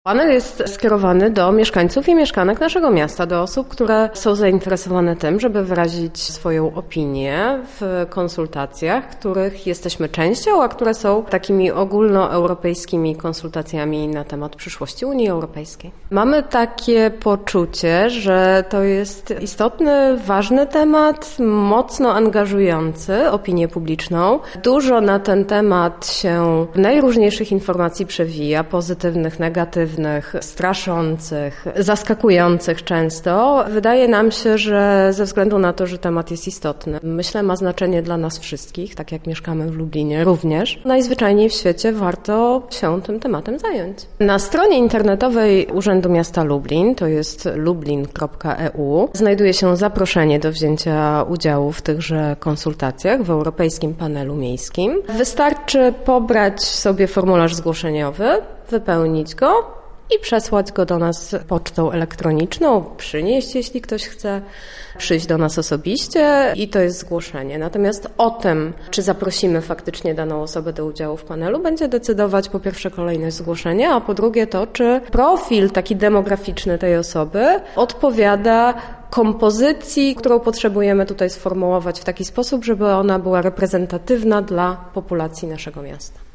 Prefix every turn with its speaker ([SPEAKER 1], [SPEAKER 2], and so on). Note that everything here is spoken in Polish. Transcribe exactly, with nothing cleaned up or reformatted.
[SPEAKER 1] Panel jest skierowany do mieszkańców i mieszkanek naszego miasta, do osób, które są zainteresowane tym, żeby wyrazić swoją opinię w konsultacjach, których jesteśmy częścią, a które są takimi ogólnoeuropejskimi konsultacjami na temat przyszłości Unii Europejskiej. Mamy takie poczucie, że to jest istotny, ważny temat, mocno angażujący opinię publiczną. Dużo na ten temat się najróżniejszych informacji przewija, pozytywnych, negatywnych, straszących, zaskakujących często. Wydaje nam się, że ze względu na to, że temat jest istotny, myślę, ma znaczenie dla nas wszystkich, tak jak mieszkamy w Lublinie również. Najzwyczajniej w świecie warto się tym tematem zająć. Na stronie internetowej Urzędu Miasta Lublin, to jest lublin kropka e u, znajduje się zaproszenie do wzięcia udziału w tychże konsultacjach w Europejskim Panelu Miejskim. Wystarczy pobrać sobie formularz zgłoszeniowy, wypełnić go i przesłać go do nas pocztą elektroniczną, przynieść, jeśli ktoś chce, przyjść do nas osobiście i to jest zgłoszenie. Natomiast o tym, czy zaprosimy faktycznie daną osobę do udziału w panelu, będzie decydować po pierwsze kolejność zgłoszenia, a po drugie to, czy profil taki demograficzny tej osoby odpowiada kompozycji, którą potrzebujemy tutaj sformułować w taki sposób, żeby ona była reprezentatywna dla populacji naszego miasta.